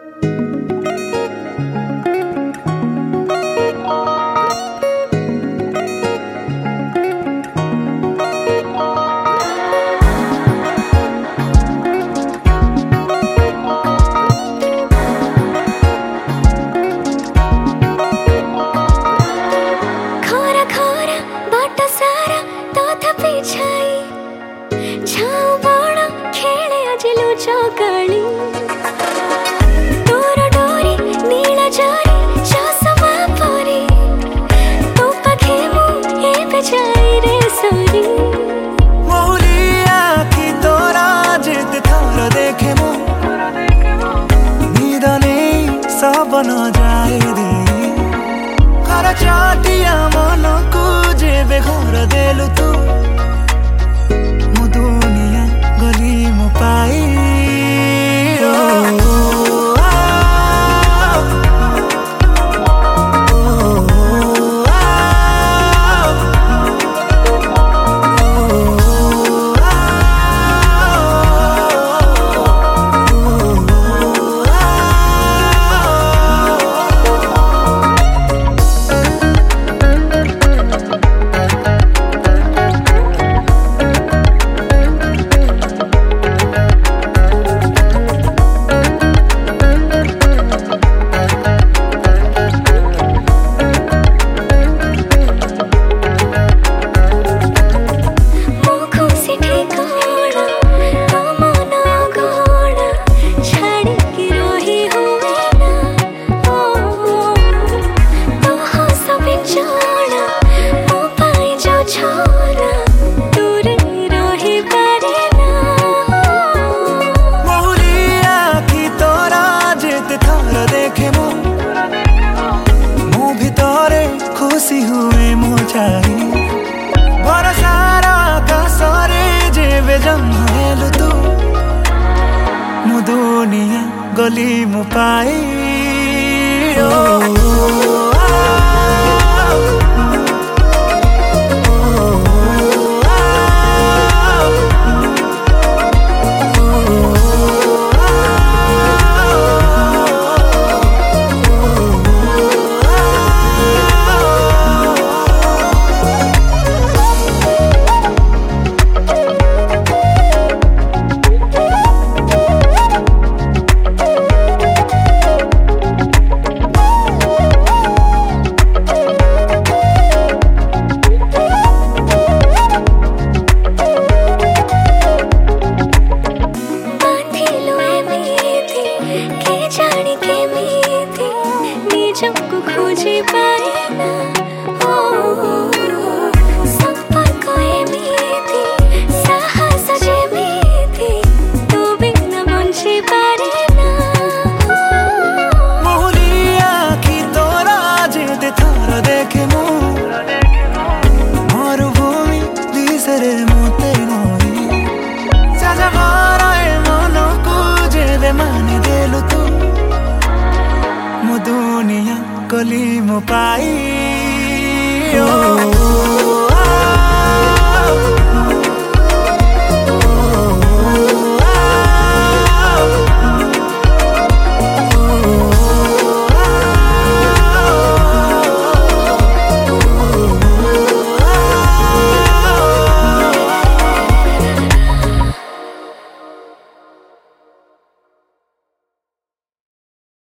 चौकड़ी तोर डोरी नीला जारी चौसमा परी तो पखे मुझे बेचाई रे सोरी मोहली आखी तोरा जिद थोर देखे मो नींद नहीं सब न जाए रे कर चाटिया मन को जेबे घर देलु तू मो दुनिया गली मो पाई खुशी हुए मोचाई भरोसा का सरे जेबे जंगलु तू मु दुनिया गली मु पाई जबको खोजी पाए ना संपर्क एमिति साहस जेमिति तू बिना बंची पारे ना मोहली आखी तोरा जिद थोर देखे मो मरुभूमि दिसरे मोते नोई साजा भराए मन को जेबे माने देलु तू मो दुनिया गली मो पाई